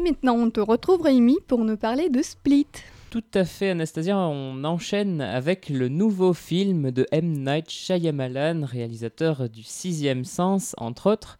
maintenant on te retrouve Rémi pour nous parler de Split. Tout à fait, Anastasia, on enchaîne avec le nouveau film de M. Night Shyamalan, réalisateur du Sixième Sens, entre autres.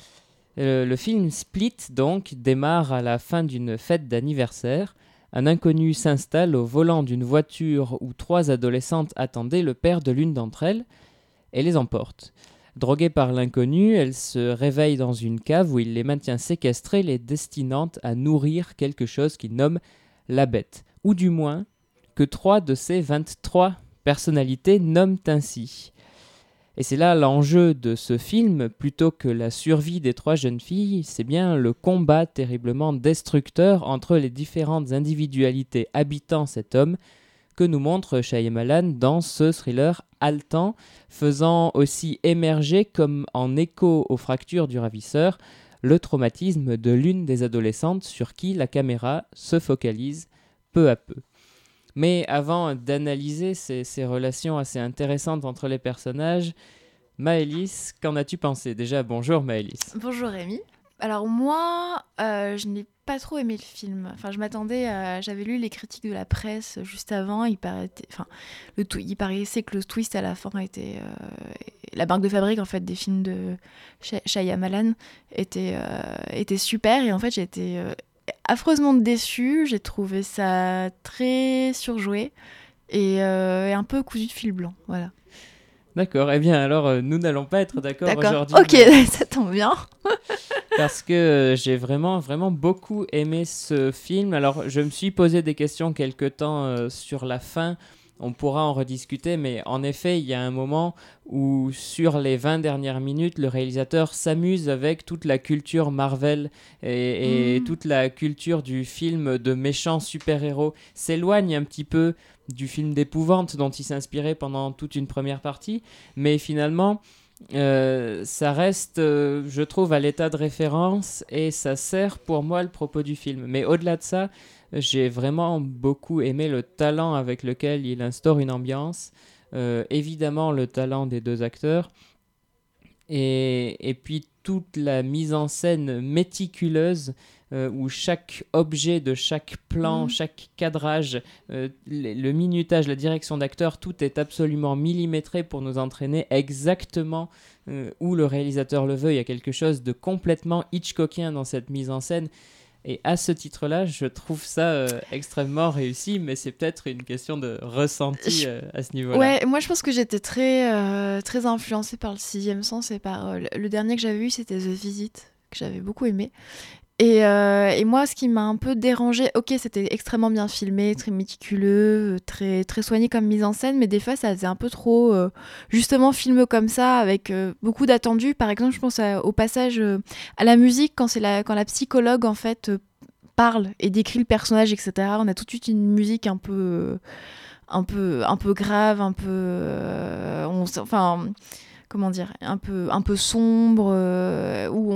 Le film Split, donc, démarre à la fin d'une fête d'anniversaire. Un inconnu s'installe au volant d'une voiture où 3 adolescentes attendaient le père de l'une d'entre elles et les emporte. Droguée par l'inconnu, elle se réveille dans une cave où il les maintient séquestrées, les destinant à nourrir quelque chose qu'il nomme la bête. Ou du moins, que 3 de ces 23 personnalités nomment ainsi. Et c'est là l'enjeu de ce film, plutôt que la survie des 3 jeunes filles, c'est bien le combat terriblement destructeur entre les différentes individualités habitant cet homme que nous montre Shyamalan dans ce thriller haletant, faisant aussi émerger, comme en écho aux fractures du ravisseur, le traumatisme de l'une des adolescentes sur qui la caméra se focalise peu à peu. Mais avant d'analyser ces relations assez intéressantes entre les personnages, Maëlys, qu'en as-tu pensé ? Déjà, bonjour Maëlys. Bonjour Rémi. Alors moi, je n'ai pas trop aimé le film. Enfin, j'avais lu les critiques de la presse juste avant. Il paraissait que le twist à la fin était la marque de fabrique en fait des films de Shyamalan était super. Et en fait, j'ai été affreusement déçue. J'ai trouvé ça très surjoué et un peu cousu de fil blanc. Voilà. D'accord, eh bien alors nous n'allons pas être d'accord aujourd'hui. Ok, ça tombe bien. Parce que j'ai vraiment beaucoup aimé ce film. Alors je me suis posé des questions quelque temps sur la fin. On pourra en rediscuter, mais en effet, il y a un moment où, sur les 20 dernières minutes, le réalisateur s'amuse avec toute la culture Marvel et toute la culture du film de méchants super-héros, s'éloigne un petit peu du film d'épouvante dont il s'inspirait pendant toute une première partie, mais finalement, ça reste, je trouve, à l'état de référence et ça sert pour moi le propos du film. Mais au-delà de ça, j'ai vraiment beaucoup aimé le talent avec lequel il instaure une ambiance, évidemment le talent des 2 acteurs, et puis toute la mise en scène méticuleuse où chaque objet de chaque plan, chaque cadrage, le minutage, la direction d'acteur, tout est absolument millimétré pour nous entraîner exactement où le réalisateur le veut. Il y a quelque chose de complètement Hitchcockien dans cette mise en scène. Et à ce titre-là, je trouve ça extrêmement réussi, mais c'est peut-être une question de ressenti à ce niveau-là. Ouais, moi je pense que j'étais très influencée par le Sixième Sens et par le dernier que j'avais vu, c'était The Visit, que j'avais beaucoup aimé. Et moi, ce qui m'a un peu dérangée, ok, c'était extrêmement bien filmé, très méticuleux, très, très soigné comme mise en scène, mais des fois, ça faisait un peu trop, justement, film comme ça, avec beaucoup d'attendus. Par exemple, je pense au passage à la musique, quand la psychologue, en fait, parle et décrit le personnage, etc. On a tout de suite une musique un peu grave, un peu... comment dire, un peu sombre, où on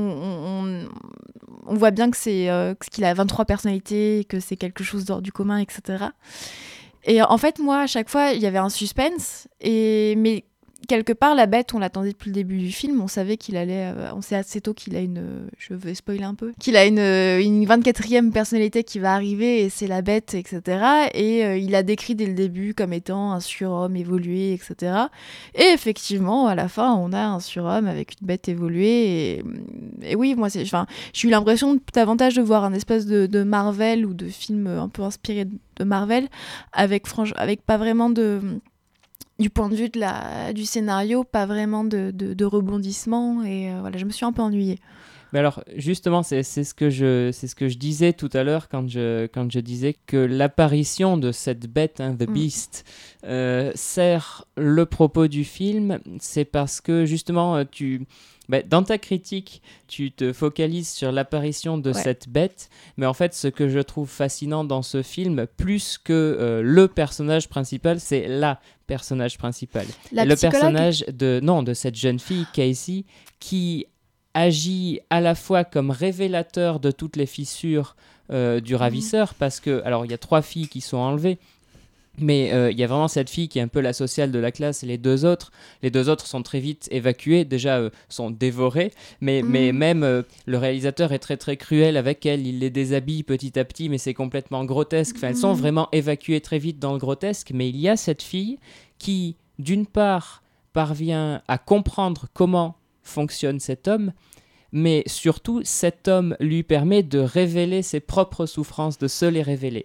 voit bien que qu'il a 23 personnalités, que c'est quelque chose d'hors du commun, etc. Et en fait, moi, à chaque fois, il y avait un suspense, mais quelque part, la bête, on l'attendait depuis le début du film, on savait qu'il allait... on sait assez tôt qu'il a je vais spoiler un peu, qu'il a une 24e personnalité qui va arriver, et c'est la bête, etc. Et il a décrit dès le début comme étant un surhomme évolué, etc. Et effectivement, à la fin, on a un surhomme avec une bête évoluée, et oui, moi, j'ai eu l'impression davantage de voir un espèce de Marvel, ou de film un peu inspiré de Marvel, avec pas vraiment du point de vue du scénario, pas vraiment de rebondissement, et voilà, je me suis un peu ennuyée. Mais alors, justement, c'est ce que je disais tout à l'heure quand je disais que l'apparition de cette bête, The Beast, sert le propos du film. C'est parce que, justement, dans ta critique, tu te focalises sur l'apparition de cette bête, mais en fait, ce que je trouve fascinant dans ce film, plus que le personnage principal, c'est la personnage principal. Le personnage de cette jeune fille, Casey, qui agit à la fois comme révélateur de toutes les fissures du ravisseur, parce que, alors, il y a 3 filles qui sont enlevées, Mais il y a vraiment cette fille qui est un peu la sociale de la classe et les deux autres sont très vite évacués, déjà sont dévorés, mais même le réalisateur est très très cruel avec elles, il les déshabille petit à petit, mais c'est complètement grotesque. Enfin, elles sont vraiment évacuées très vite dans le grotesque, mais il y a cette fille qui, d'une part, parvient à comprendre comment fonctionne cet homme, mais surtout, cet homme lui permet de révéler ses propres souffrances, de se les révéler.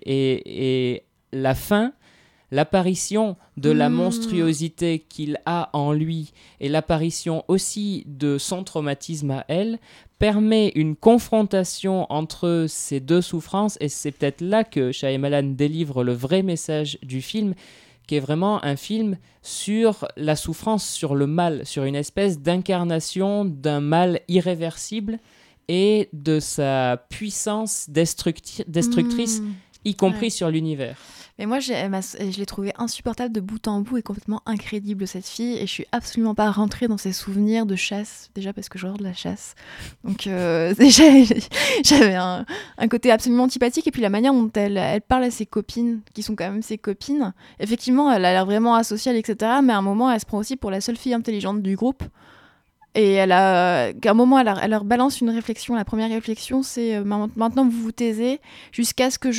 Et la fin... L'apparition de la monstruosité qu'il a en lui et l'apparition aussi de son traumatisme à elle permet une confrontation entre ces deux souffrances, et c'est peut-être là que Shyamalan délivre le vrai message du film, qui est vraiment un film sur la souffrance, sur le mal, sur une espèce d'incarnation d'un mal irréversible et de sa puissance destructrice, y compris sur l'univers. Mais moi, je l'ai trouvée insupportable de bout en bout et complètement incrédible, cette fille. Et je suis absolument pas rentrée dans ses souvenirs de chasse, déjà parce que j'adore de la chasse. Donc déjà, j'avais un côté absolument antipathique. Et puis la manière dont elle parle à ses copines, qui sont quand même ses copines, effectivement, elle a l'air vraiment asociale, etc. Mais à un moment, elle se prend aussi pour la seule fille intelligente du groupe. Et à un moment, elle leur balance une réflexion. La première réflexion, c'est maintenant vous vous taisez jusqu'à ce que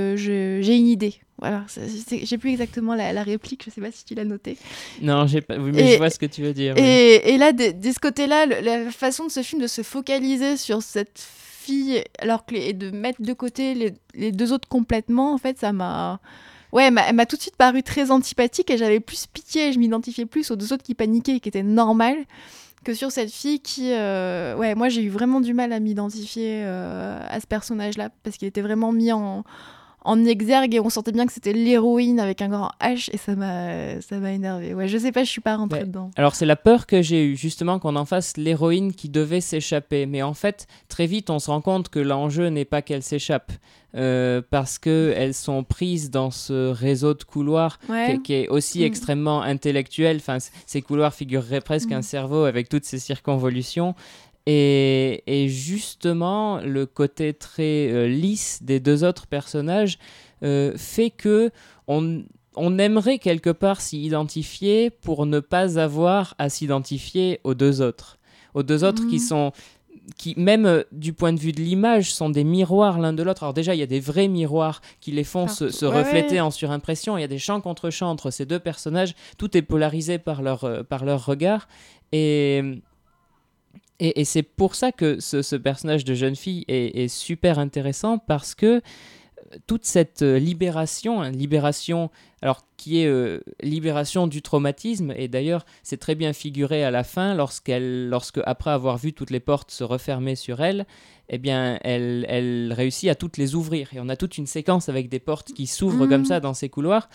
j'ai une idée. Voilà, j'ai plus exactement la réplique, je sais pas si tu l'as noté. Non, j'ai pas, mais je vois ce que tu veux dire. Et là, de ce côté-là, la façon de ce film de se focaliser sur cette fille, et de mettre de côté les deux autres complètement, en fait, ça m'a... Ouais, elle m'a tout de suite paru très antipathique et j'avais plus pitié, je m'identifiais plus aux deux autres qui paniquaient et qui étaient normales que sur cette fille qui... Ouais, moi j'ai eu vraiment du mal à m'identifier à ce personnage-là parce qu'il était vraiment mis en exergue et on sentait bien que c'était l'héroïne avec un grand H et ça m'a énervé. Ouais, je sais pas, je suis pas rentrée dedans. Alors c'est la peur que j'ai eue, justement, qu'on en fasse l'héroïne qui devait s'échapper. Mais en fait, très vite, on se rend compte que l'enjeu n'est pas qu'elle s'échappe. Parce qu'elles sont prises dans ce réseau de couloirs qui est aussi extrêmement intellectuel. Enfin, ces couloirs figureraient presque un cerveau avec toutes ces circonvolutions. Et justement, le côté très lisse des deux autres personnages fait que on aimerait quelque part s'y identifier pour ne pas avoir à s'identifier aux deux autres. Aux deux autres qui même du point de vue de l'image, sont des miroirs l'un de l'autre. Alors déjà, il y a des vrais miroirs qui les font se refléter en surimpression. Il y a des champs contre champs entre ces deux personnages. Tout est polarisé par leur regard. Et c'est pour ça que ce personnage de jeune fille est super intéressant, parce que toute cette libération, alors qui est libération du traumatisme, et d'ailleurs c'est très bien figuré à la fin lorsque après avoir vu toutes les portes se refermer sur elle, eh bien elle réussit à toutes les ouvrir, et on a toute une séquence avec des portes qui s'ouvrent comme ça dans ces couloirs,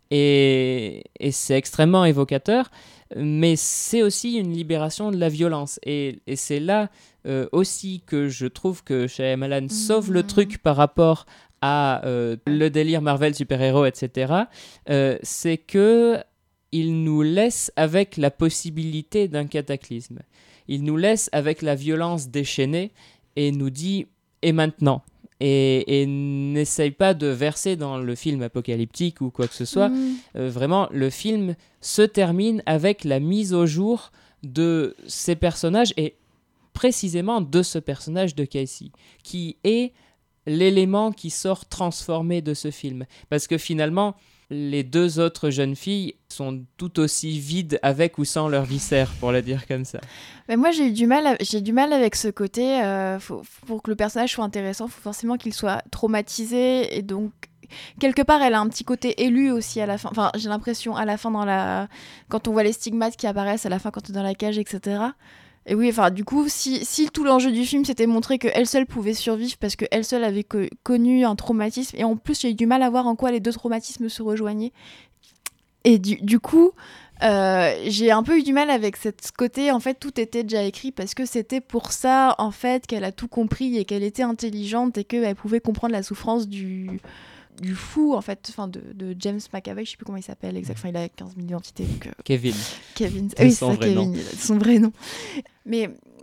et c'est extrêmement évocateur, mais c'est aussi une libération de la violence, et c'est là aussi que je trouve que Shyamalan sauve le truc par rapport à le délire Marvel, super-héros, etc., c'est que il nous laisse avec la possibilité d'un cataclysme. Il nous laisse avec la violence déchaînée et nous dit « et maintenant ?» et n'essaye pas de verser dans le film apocalyptique ou quoi que ce soit. Vraiment, le film se termine avec la mise au jour de ces personnages, et précisément de ce personnage de Casey, qui est l'élément qui sort transformé de ce film. Parce que finalement, les deux autres jeunes filles sont tout aussi vides avec ou sans leurs viscères, pour le dire comme ça. Mais moi, j'ai du mal avec ce côté. Pour que le personnage soit intéressant, il faut forcément qu'il soit traumatisé. Et donc, quelque part, elle a un petit côté élu aussi à la fin. Enfin, j'ai l'impression, à la fin, quand on voit les stigmates qui apparaissent à la fin quand on est dans la cage, etc. Et oui, enfin, du coup, si tout l'enjeu du film c'était montrer qu'elle seule pouvait survivre parce qu'elle seule avait connu un traumatisme, et en plus j'ai eu du mal à voir en quoi les deux traumatismes se rejoignaient, et du coup j'ai un peu eu du mal avec ce côté, en fait tout était déjà écrit parce que c'était pour ça en fait qu'elle a tout compris et qu'elle était intelligente et qu'elle pouvait comprendre la souffrance du fou, en fait, enfin de James McAvoy, je sais plus comment il s'appelle exactement, il a 15 000 identités. Donc, Kevin. Oui, c'est ça, Kevin, son vrai nom. Mais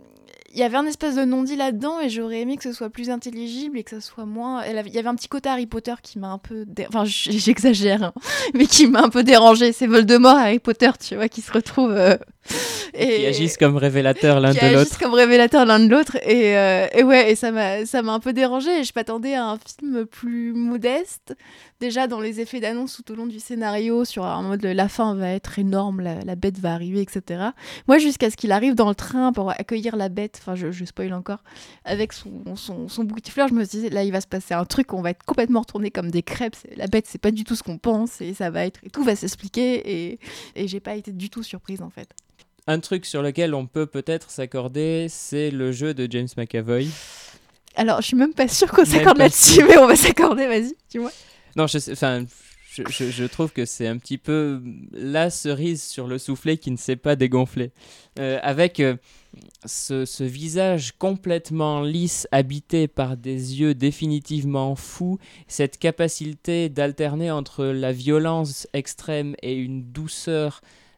il y avait un espèce de non-dit là-dedans et j'aurais aimé que ce soit plus intelligible et que ça soit moins... Il y avait un petit côté Harry Potter qui m'a un peu... Enfin, j'exagère, hein, mais qui m'a un peu dérangé. C'est Voldemort, Harry Potter, tu vois, qui se retrouvent... Qui agissent comme révélateurs l'un de l'autre. Qui agissent comme révélateurs l'un de l'autre. Et ça m'a un peu dérangé. Et je m'attendais à un film plus modeste. Déjà, dans les effets d'annonce tout au long du scénario, sur un mode la fin va être énorme, la bête va arriver, etc. Moi, jusqu'à ce qu'il arrive dans le train pour accueillir la bête, enfin, je spoil encore, avec son bouquet de fleurs, je me disais, là, il va se passer un truc, on va être complètement retourné comme des crêpes. La bête, c'est pas du tout ce qu'on pense. Et ça va être... Et tout va s'expliquer. Et j'ai pas été du tout surprise, en fait. Un truc sur lequel on peut peut-être s'accorder, c'est le jeu de James McAvoy. Alors, je suis même pas sûre qu'on s'accorde là-dessus, mais on va s'accorder, vas-y, dis-moi. Non, je trouve que c'est un petit peu la cerise sur le soufflet qui ne s'est pas dégonflé. Avec ce visage complètement lisse, habité par des yeux définitivement fous, cette capacité d'alterner entre la violence extrême et une douceur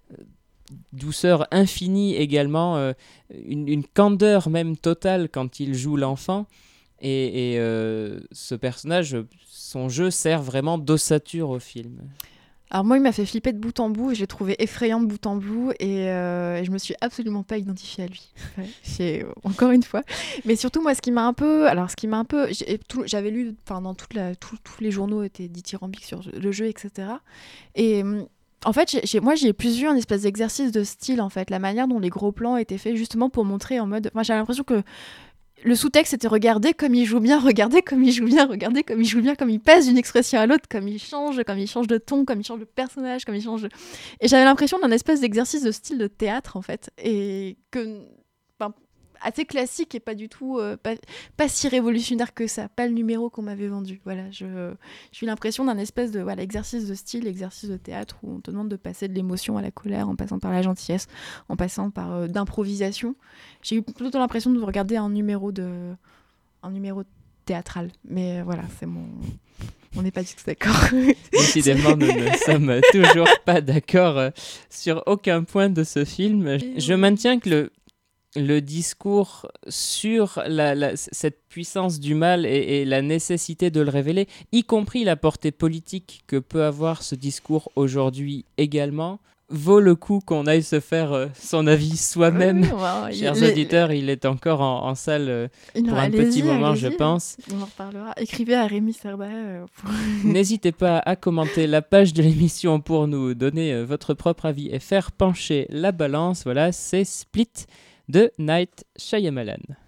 infinie également, une candeur même totale quand il joue l'enfant. Et ce personnage, son jeu sert vraiment d'ossature au film. Alors moi, il m'a fait flipper de bout en bout, et je l'ai trouvé effrayant de bout en bout, et je me suis absolument pas identifiée à lui. Encore une fois. Mais surtout, moi, j'avais lu, dans tous les journaux étaient dithyrambiques sur le jeu, etc. Et en fait, j'ai plus vu un espèce d'exercice de style, en fait, la manière dont les gros plans étaient faits, justement pour montrer en mode... Moi, j'avais l'impression que le sous-texte était regardez comme il joue bien, regardez comme il joue bien, regardez comme il joue bien, comme il passe d'une expression à l'autre, comme il change de ton, comme il change de personnage, comme il change de... Et j'avais l'impression d'un espèce d'exercice de style de théâtre, en fait, et que... assez classique et pas du tout pas si révolutionnaire que ça, pas le numéro qu'on m'avait vendu. Voilà, j'ai eu l'impression d'un espèce de exercice de style, exercice de théâtre où on te demande de passer de l'émotion à la colère en passant par la gentillesse, en passant par d'improvisation. J'ai eu plutôt l'impression de regarder un numéro théâtral, mais voilà, on n'est pas du tout d'accord. Décidément, nous ne sommes toujours pas d'accord sur aucun point de ce film. Je maintiens que le discours sur cette puissance du mal et la nécessité de le révéler, y compris la portée politique que peut avoir ce discours aujourd'hui également, vaut le coup qu'on aille se faire son avis soi-même. Chers auditeurs, il est encore en salle pour un petit moment, je pense. On en reparlera. Écrivez à Rémi Serba. N'hésitez pas à commenter la page de l'émission pour nous donner votre propre avis et faire pencher la balance. Voilà, c'est Split de Night Shyamalan.